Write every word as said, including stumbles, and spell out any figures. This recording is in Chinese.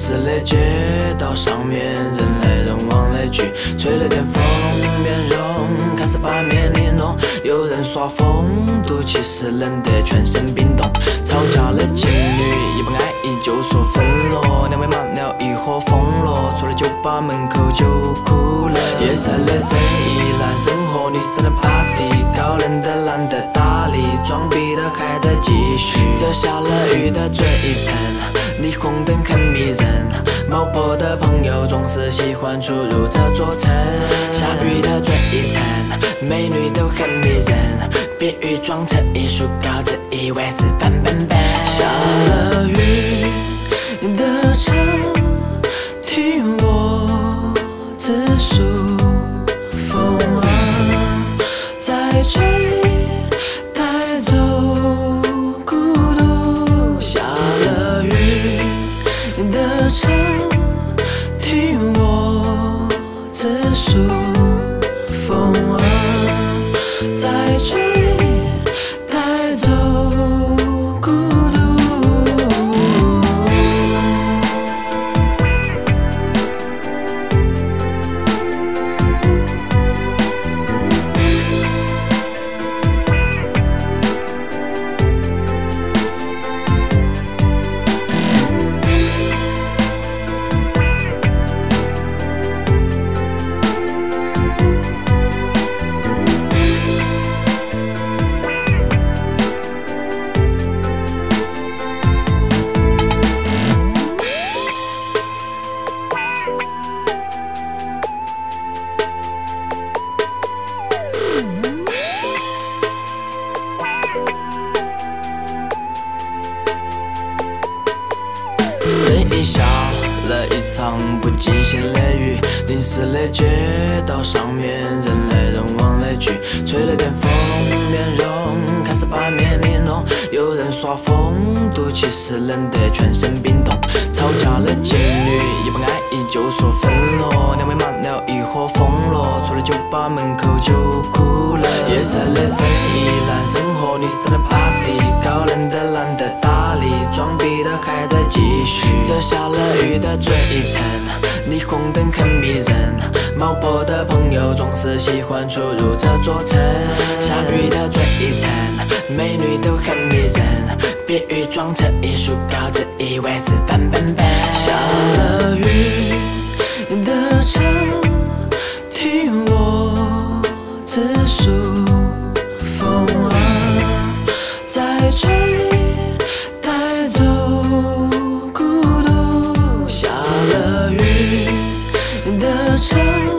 湿的街道上面，人来人往的聚，吹了点风，变容开始把面里弄。有人耍风度，其实冷得全身冰冻。吵架的情侣一不爱意就说分了，两位忙了一伙疯了，出了酒吧门口就哭了。夜色的正义，男生和女生的 party， 高冷的懒得搭理，装逼的还在继续。这下了雨的最层，霓虹灯很迷人，冒泡的朋友总是喜欢出入这座城。下雨的最层，美女都很迷人，别伪装成艺术高，自以为是范本本。下了雨的城，听我自述，风啊在吹，带走孤独。下了雨的城，听我自述，风啊在吹，带走孤独。正义下了一场不尽兴的雨，淋湿的街道上面，人来人往的聚，吹了点风，变容开始把面里弄。有人耍风度，其实冷得全身冰冻。吵架的情侣一不爱意就说分了，两位忙了一伙疯了，出了酒吧门口就哭了。夜色的正义，男生和女生的 party， 高冷的懒得搭理，装逼的还在继续。这下了雨的最层，霓虹灯很迷人，冒泡的朋友总是喜欢出入这座城。下雨的最层，美女都很迷人，别伪装成艺术高，自以为是范本本。下了雨的城，听我自述，风啊在吹，带走孤独。下了雨的城。